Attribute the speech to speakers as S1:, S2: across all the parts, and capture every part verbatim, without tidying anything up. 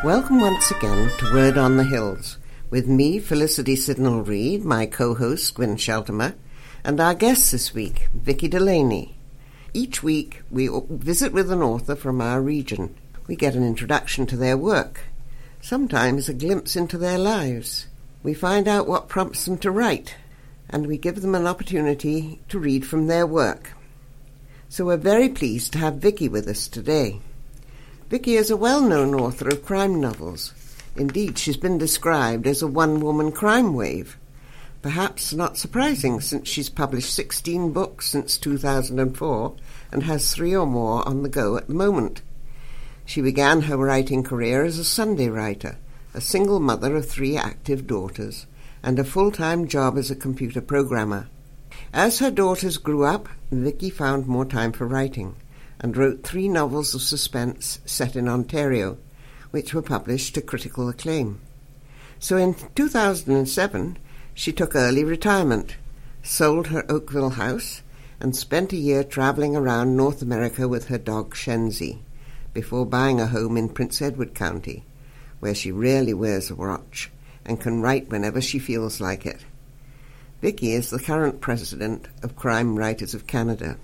S1: Welcome once again to Word on the Hills, with me, Felicity Sidnall-Reid, my co-host, Gwyn Sheltimer, and our guest this week, Vicky Delaney. Each week, we visit with an author from our region. We get an introduction to their work, sometimes a glimpse into their lives. We find out what prompts them to write, and we give them an opportunity to read from their work. So we're very pleased to have Vicky with us today. Vicky is a well-known author of crime novels. Indeed, she's been described as a one-woman crime wave. Perhaps not surprising, since she's published sixteen books since two thousand four and has three or more on the go at the moment. She began her writing career as a Sunday writer, a single mother of three active daughters, and a full-time job as a computer programmer. As her daughters grew up, Vicky found more time for writing, and wrote three novels of suspense set in Ontario, which were published to critical acclaim. So in two thousand seven, she took early retirement, sold her Oakville house, and spent a year traveling around North America with her dog Shenzi, before buying a home in Prince Edward County, where she rarely wears a watch and can write whenever she feels like it. Vicky is the current president of Crime Writers of Canada.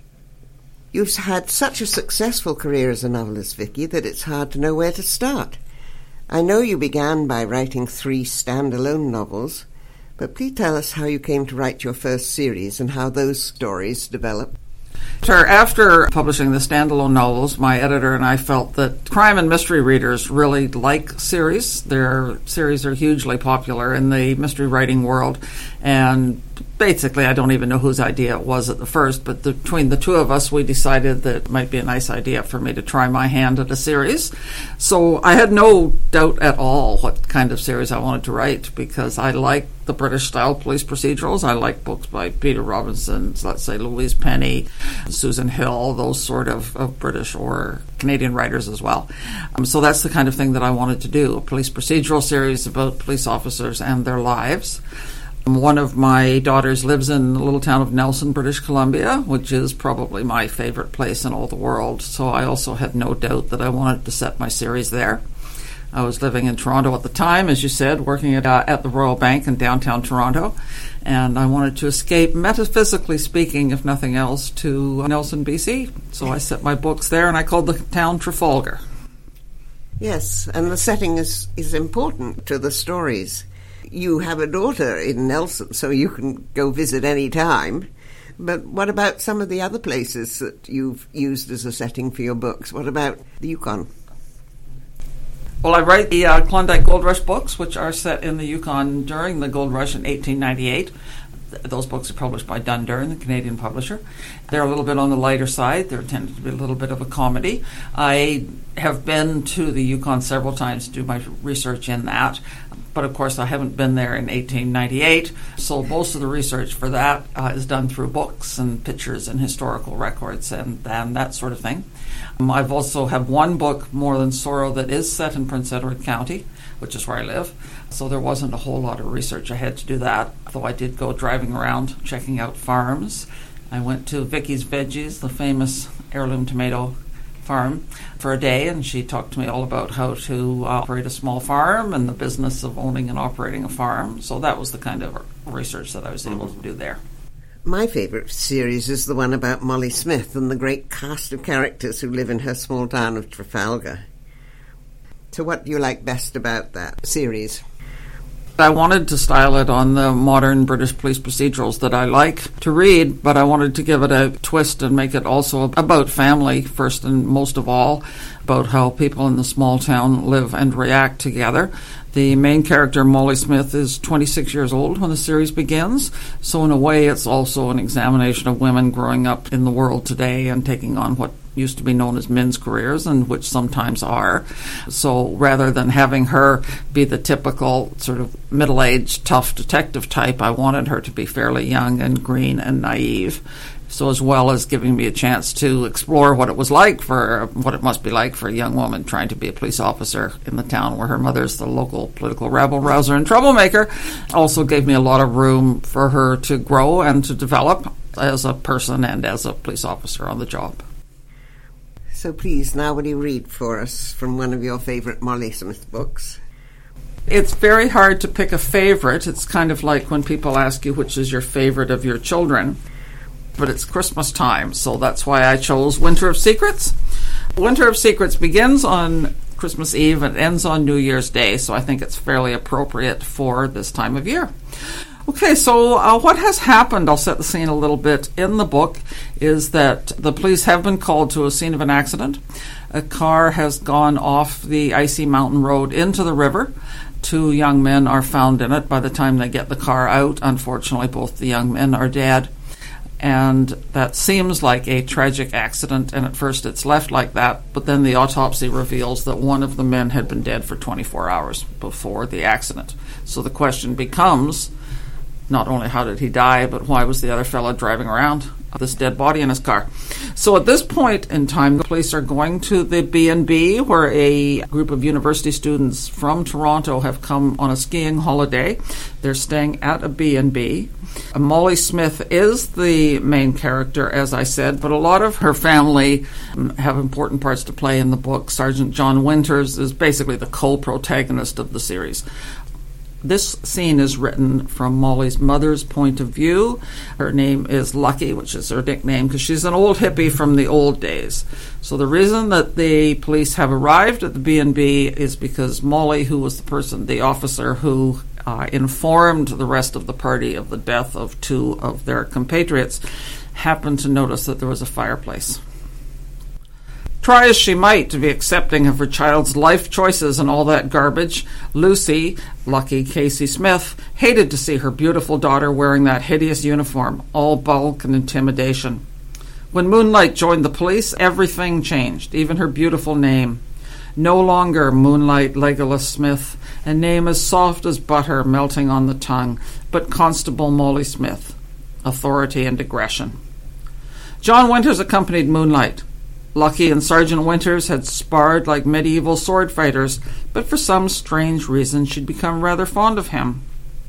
S1: You've had such a successful career as a novelist, Vicky, that it's hard to know where to start. I know you began by writing three standalone novels, but please tell us how you came to write your first series and how those stories developed.
S2: Sure. After publishing the standalone novels, my editor and I felt that crime and mystery readers really like series. Their series are hugely popular in the mystery writing world, and basically, I don't even know whose idea it was at the first, but the, between the two of us, we decided that it might be a nice idea for me to try my hand at a series. So I had no doubt at all what kind of series I wanted to write, because I like the British-style police procedurals. I like books by Peter Robinson, let's say Louise Penny, Susan Hill, those sort of, of British or Canadian writers as well. Um, so that's the kind of thing that I wanted to do, a police procedural series about police officers and their lives. One of my daughters lives in the little town of Nelson, British Columbia, which is probably my favorite place in all the world. So I also had no doubt that I wanted to set my series there. I was living in Toronto at the time, as you said, working at, uh, at the Royal Bank in downtown Toronto. And I wanted to escape, metaphysically speaking, if nothing else, to Nelson, B C. So I set my books there, and I called the town Trafalgar.
S1: Yes, and the setting is, is important to the stories. You have a daughter in Nelson, so you can go visit any time. But what about some of the other places that you've used as a setting for your books? What about the Yukon?
S2: Well, I write the uh, Klondike Gold Rush books, which are set in the Yukon during the Gold Rush in eighteen ninety-eight. Those books are published by Dundurn, the Canadian publisher. They're a little bit on the lighter side. They're intended to be a little bit of a comedy. I have been to the Yukon several times to do my research in that. But, of course, I haven't been there in eighteen ninety-eight, so most of the research for that uh, is done through books and pictures and historical records and, and that sort of thing. Um, I've also have one book, More Than Sorrow, that is set in Prince Edward County, which is where I live. So there wasn't a whole lot of research I had to do that, though I did go driving around checking out farms. I went to Vicky's Veggies, the famous heirloom tomato farm, for a day, and she talked to me all about how to operate a small farm and the business of owning and operating a farm. So that was the kind of research that I was able to do there.
S1: My favourite series is the one about Molly Smith and the great cast of characters who live in her small town of Trafalgar. So what do you like best about that series?
S2: I wanted to style it on the modern British police procedurals that I like to read, but I wanted to give it a twist and make it also about family, first and most of all, about how people in the small town live and react together. The main character, Molly Smith, is twenty-six years old when the series begins, so in a way it's also an examination of women growing up in the world today and taking on what used to be known as men's careers, and which sometimes are. So rather than having her be the typical sort of middle-aged, tough detective type, I wanted her to be fairly young and green and naive. So as well as giving me a chance to explore what it was like for, what it must be like for a young woman trying to be a police officer in the town where her mother's the local political rabble-rouser and troublemaker, also gave me a lot of room for her to grow and to develop as a person and as a police officer on the job.
S1: So please, now will you read for us from one of your favourite Molly Smith books?
S2: It's very hard to pick a favorite. It's kind of like when people ask you which is your favorite of your children. But it's Christmas time, so that's why I chose Winter of Secrets. Winter of Secrets begins on Christmas Eve and ends on New Year's Day, so I think it's fairly appropriate for this time of year. Okay, so uh, what has happened, I'll set the scene a little bit, in the book is that the police have been called to a scene of an accident. A car has gone off the icy mountain road into the river. Two young men are found in it. By the time they get the car out, unfortunately, both the young men are dead. And that seems like a tragic accident, and at first it's left like that, but then the autopsy reveals that one of the men had been dead for twenty-four hours before the accident. So the question becomes, not only how did he die, but why was the other fellow driving around this dead body in his car? So at this point in time, the police are going to the B and B, where a group of university students from Toronto have come on a skiing holiday. They're staying at a B and B. Molly Smith is the main character, as I said, but a lot of her family have important parts to play in the book. Sergeant John Winters is basically the co-protagonist of the series. This scene is written from Molly's mother's point of view. Her name is Lucky, which is her nickname, because she's an old hippie from the old days. So the reason that the police have arrived at the B and B is because Molly, who was the person, the officer who uh, informed the rest of the party of the death of two of their compatriots, happened to notice that there was a fireplace. Try as she might to be accepting of her child's life choices and all that garbage, Lucy, Lucky Casey Smith, hated to see her beautiful daughter wearing that hideous uniform, all bulk and intimidation. When Moonlight joined the police, everything changed, even her beautiful name. No longer Moonlight Legolas Smith, a name as soft as butter melting on the tongue, but Constable Molly Smith, authority and aggression. John Winters accompanied Moonlight. Lucky and Sergeant Winters had sparred like medieval sword fighters, but for some strange reason she'd become rather fond of him.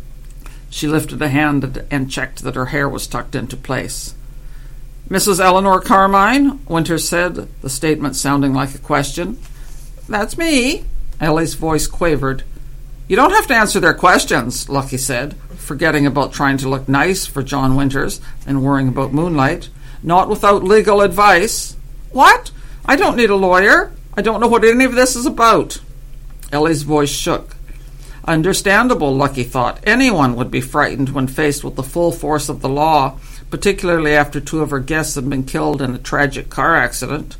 S2: She lifted a hand and checked that her hair was tucked into place. "Missus Eleanor Carmine?" Winters said, the statement sounding like a question. "That's me," Ellie's voice quavered. "You don't have to answer their questions," Lucky said, forgetting about trying to look nice for John Winters and worrying about Moonlight. "Not without legal advice." "What? I don't need a lawyer. I don't know what any of this is about." Ellie's voice shook. Understandable, Lucky thought. Anyone would be frightened when faced with the full force of the law, particularly after two of her guests had been killed in a tragic car accident.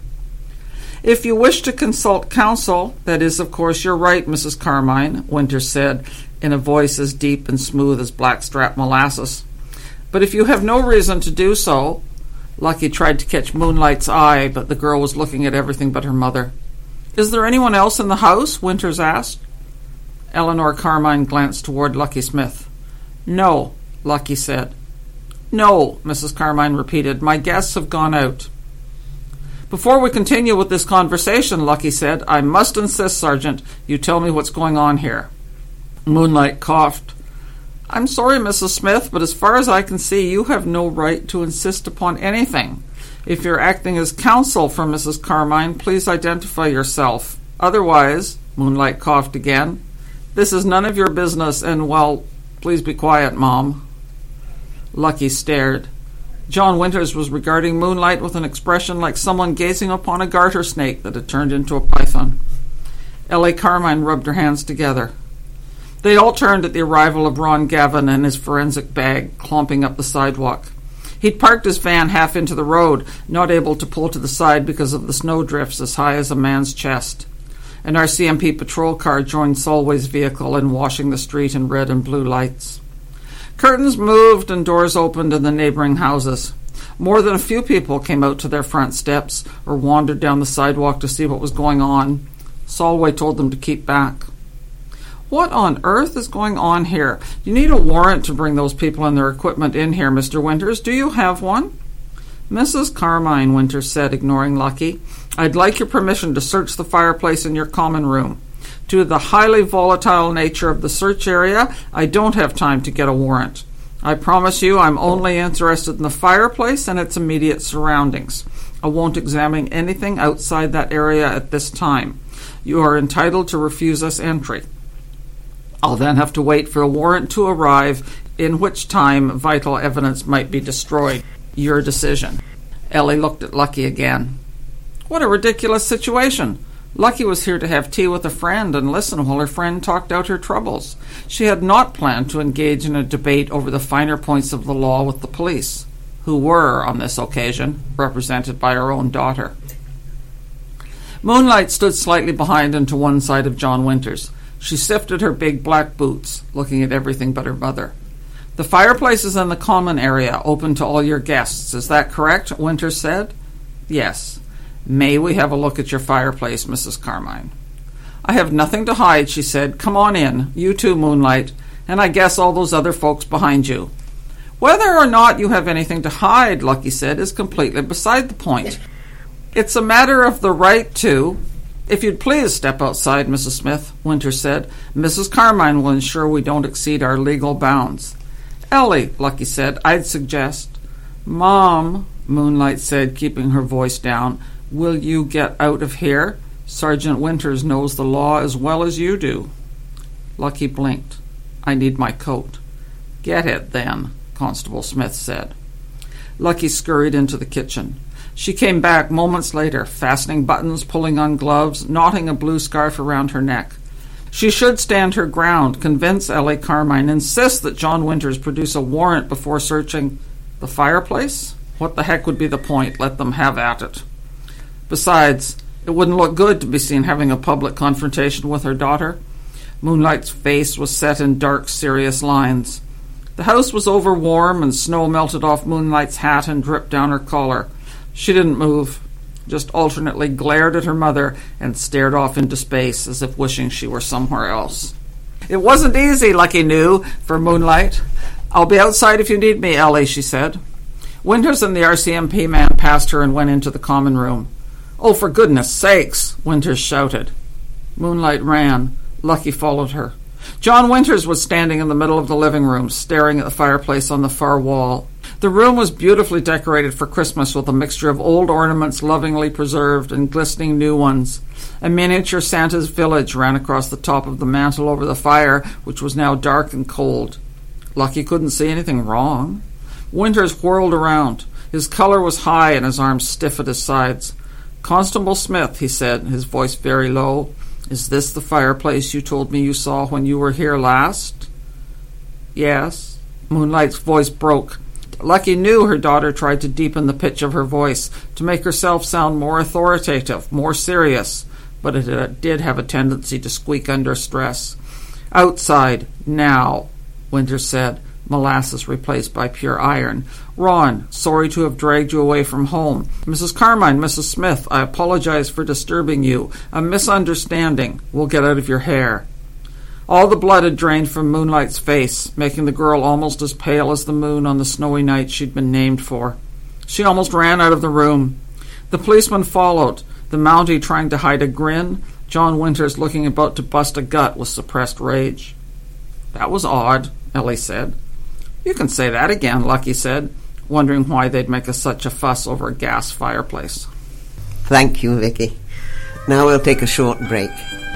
S2: "If you wish to consult counsel, that is, of course, you're right, Missus Carmine," Winters said, in a voice as deep and smooth as blackstrap molasses. "But if you have no reason to do so—" Lucky tried to catch Moonlight's eye, but the girl was looking at everything but her mother. "Is there anyone else in the house?" Winters asked. Eleanor Carmine glanced toward Lucky Smith. "No," Lucky said. "No," Missus Carmine repeated. "My guests have gone out." "Before we continue with this conversation," Lucky said, "I must insist, Sergeant, you tell me what's going on here." Moonlight coughed. "I'm sorry, Missus Smith, but as far as I can see, you have no right to insist upon anything. If you're acting as counsel for Missus Carmine, please identify yourself. Otherwise," Moonlight coughed again, "this is none of your business, and, well, please be quiet, Mom." Lucky stared. John Winters was regarding Moonlight with an expression like someone gazing upon a garter snake that had turned into a python. Ellie Carmine rubbed her hands together. They all turned at the arrival of Ron Gavin and his forensic bag clomping up the sidewalk. He'd parked his van half into the road, not able to pull to the side because of the snowdrifts as high as a man's chest. An R C M P patrol car joined Solway's vehicle in washing the street in red and blue lights. Curtains moved and doors opened in the neighboring houses. More than a few people came out to their front steps or wandered down the sidewalk to see what was going on. Solway told them to keep back. "What on earth is going on here? You need a warrant to bring those people and their equipment in here, Mister Winters. Do you have one?" "Missus Carmine," Winters said, ignoring Lucky, "I'd like your permission to search the fireplace in your common room. Due to the highly volatile nature of the search area, I don't have time to get a warrant. I promise you I'm only interested in the fireplace and its immediate surroundings. I won't examine anything outside that area at this time. You are entitled to refuse us entry. I'll then have to wait for a warrant to arrive, in which time vital evidence might be destroyed. Your decision." Ellie looked at Lucky again. What a ridiculous situation. Lucky was here to have tea with a friend and listen while her friend talked out her troubles. She had not planned to engage in a debate over the finer points of the law with the police, who were, on this occasion, represented by her own daughter. Moonlight stood slightly behind and to one side of John Winters. She sifted her big black boots, looking at everything but her mother. "The fireplace is in the common area, open to all your guests. Is that correct?" Winters said. "Yes." "May we have a look at your fireplace, Missus Carmine?" "I have nothing to hide," she said. "Come on in. You too, Moonlight. And I guess all those other folks behind you." "Whether or not you have anything to hide," Lucky said, "is completely beside the point. It's a matter of the right to—" "If you'd please step outside, Missus Smith," Winters said. "Missus Carmine will ensure we don't exceed our legal bounds." "Ellie," Lucky said, "I'd suggest—" "Mom," Moonlight said, keeping her voice down, "will you get out of here? Sergeant Winters knows the law as well as you do." Lucky blinked. "I need my coat." "Get it, then," Constable Smith said. Lucky scurried into the kitchen. She came back moments later, fastening buttons, pulling on gloves, knotting a blue scarf around her neck. She should stand her ground, convince Ellie Carmine, insist that John Winters produce a warrant before searching the fireplace? What the heck would be the point? Let them have at it. Besides, it wouldn't look good to be seen having a public confrontation with her daughter. Moonlight's face was set in dark, serious lines. The house was over warm, and snow melted off Moonlight's hat and dripped down her collar. She didn't move, just alternately glared at her mother and stared off into space as if wishing she were somewhere else. It wasn't easy, Lucky knew, for Moonlight. "I'll be outside if you need me, Ellie," she said. Winters and the R C M P man passed her and went into the common room. "Oh, for goodness sakes!" Winters shouted. Moonlight ran. Lucky followed her. John Winters was standing in the middle of the living room, staring at the fireplace on the far wall. The room was beautifully decorated for Christmas with a mixture of old ornaments lovingly preserved and glistening new ones. A miniature Santa's village ran across the top of the mantel over the fire, which was now dark and cold. Lucky couldn't see anything wrong. Winters whirled around. His color was high and his arms stiff at his sides. "Constable Smith," he said, his voice very low, "is this the fireplace you told me you saw when you were here last?" "Yes." Moonlight's voice broke. Lucky knew her daughter tried to deepen the pitch of her voice, to make herself sound more authoritative, more serious, but it did have a tendency to squeak under stress. "Outside, now," Winters said, molasses replaced by pure iron. "Ron, sorry to have dragged you away from home. Missus Carmine, Missus Smith, I apologize for disturbing you. A misunderstanding. We'll get out of your hair." All the blood had drained from Moonlight's face, making the girl almost as pale as the moon on the snowy night she'd been named for. She almost ran out of the room. The policeman followed, the Mountie trying to hide a grin, John Winters looking about to bust a gut with suppressed rage. "That was odd," Ellie said. "You can say that again," Lucky said, wondering why they'd make a, such a fuss over a gas fireplace.
S1: Thank you, Vicky. Now we'll take a short break.